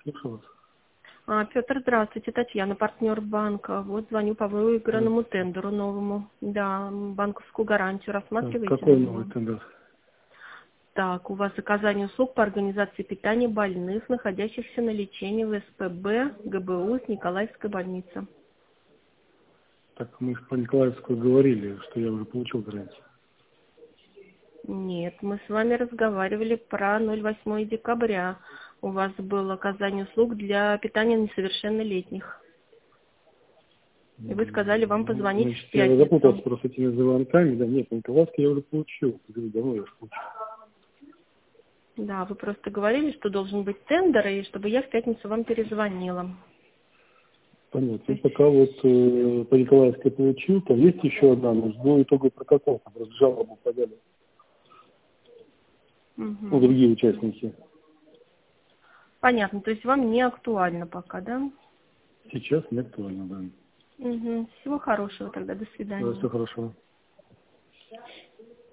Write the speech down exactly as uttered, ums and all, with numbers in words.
Слушаю вас. А, Петр, здравствуйте, Татьяна, партнер банка. Вот звоню по выигранному Здравствуйте. тендеру новому. Да, банковскую гарантию Так, рассматриваете какой на новый него? тендер? Так, у вас оказание услуг по организации питания больных, находящихся на лечении в СПБ ГБУ с Николаевской больницы. Так, мы же по Николаевскую говорили, что я уже получил гарантию. Нет, мы с вами разговаривали про ноль восьмое декабря. У вас было оказание услуг для питания несовершеннолетних. И вы сказали вам Ну, позвонить в значит, я запутался пятницу. просто с этими звонками. Да нет, по Николаевской я уже получил. Говорю, давно я уже получил. Да, вы просто говорили, что должен быть тендер, и чтобы я в пятницу вам перезвонила. Понятно. То Ну, есть, пока вот э, по Николаевской получил, там есть еще одна, но жду итоговый протокол. Там просто жалобу подали. Ну, мгм. другие участники. Понятно, то есть вам не актуально пока, да? Сейчас не актуально, да. Угу. Всего хорошего тогда, до Да, свидания. все хорошо.